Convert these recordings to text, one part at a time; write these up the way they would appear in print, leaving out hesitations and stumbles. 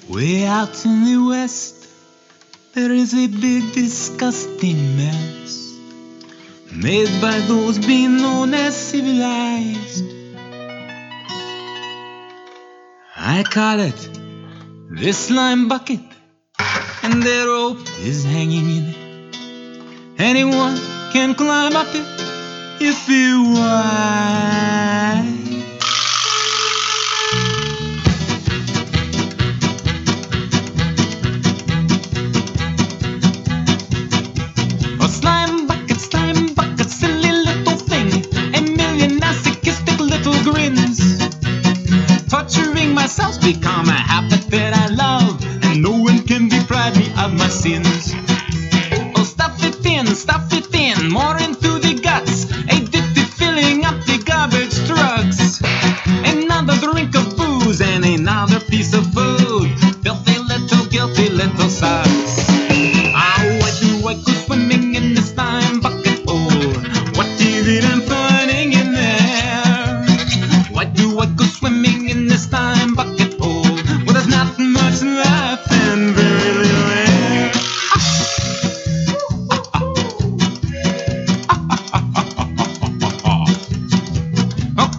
Way out in the west, there is a big disgusting mess made by those being known as civilized. I call it the slime bucket, and the rope is hanging in it. Anyone can climb up it if you want. Slime bucket, silly little thing, a million masochistic little grins. Torturing myself become a habit that I love, and no one can deprive me of my sins. Oh, stuff it in, more into the guts, addicted filling up the garbage trucks. Another drink of booze and another piece of food, filthy little guilty little sucks. Why do I go swimming in the slime bucket hole? What is it I'm finding in there? Why do I go swimming in the slime bucket hole? Well, there's not much life and very little air. Oh,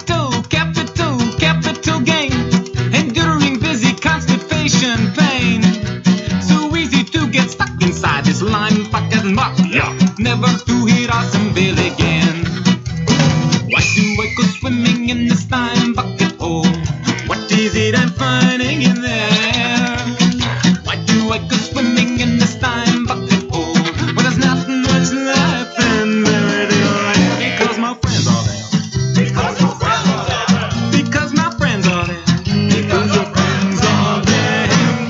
capital gain, enduring busy constipation pain. So easy to get stuck inside this lime bucket muck, yeah. Never to hit awesome bill again. Why do I go swimming in this slime bucket hole? What is it I'm finding in there? Why do I go swimming in this slime bucket hole? Well, there's not much life and very little air. Because my friends are there. Because my friends are there. Because my friends are there. Because your friends are there.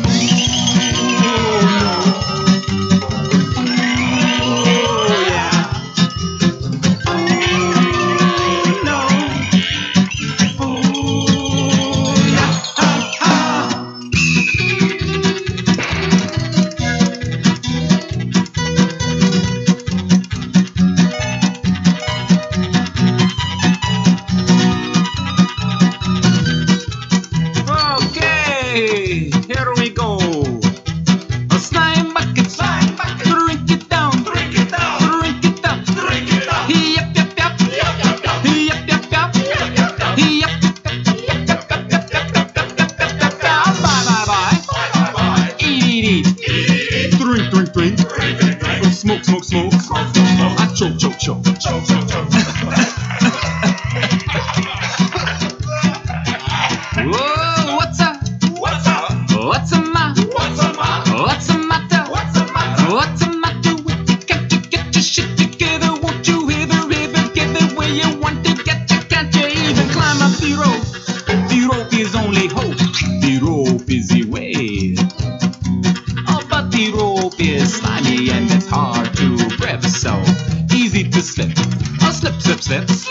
Okay, here we go. A slime bucket, drink it down, drink it up. Yep. Bye. Eat. Drink. Smoke. I choke. Whoa, what's up? What's the matter? What's the matter with you? Can't you get your shit together? Won't you hear the river? Get the way you want to get you. Can't you even climb up the rope? The rope is only hope. The rope is the way. Oh, but the rope is slimy and it's hard to grab. So easy to slip. Oh, slip.